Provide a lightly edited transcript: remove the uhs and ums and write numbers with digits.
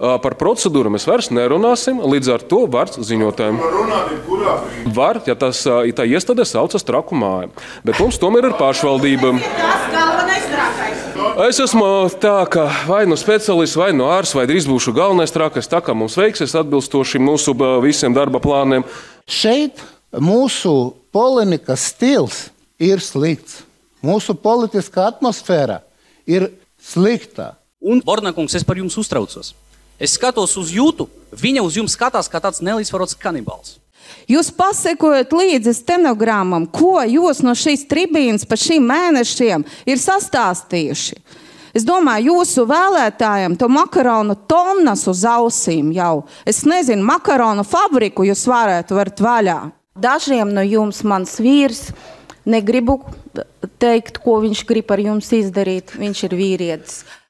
Par procedūru mēs vairs nerunāsim, līdz ar to vārds ziņotājiem. Var, ja tā iestādē saucas Traku māja. Bet mums tomēr ir pašvaldība. Es esmu tā, ka vai nu speciālists, vai nu ārs, vai drīz būšu galvenais trakais, tā kā mums veiksies atbilstoši mūsu visiem darba plāniem. Šeit mūsu polemikas stils ir slikts. Mūsu politiskā atmosfēra ir slikta. Un, Bornakungs, es par jums uztraucos. Es skatos uz jūtu, viņa uz jums skatās kā tāds nelīdzsvarots kanibāls. Jūs pasekojat līdzi stenogramam, ko jūs no šīs tribīnas pa šīm mēnešiem ir sastāstījuši. Es domāju, jūsu vēlētājiem to makaronu tonnas uz ausīm jau. Es nezinu, makaronu fabriku jūs varat vaļā. Dažiem no jums mans vīrs, negribu teikt, ko viņš grib ar jums izdarīt. Viņš ir vīrietis.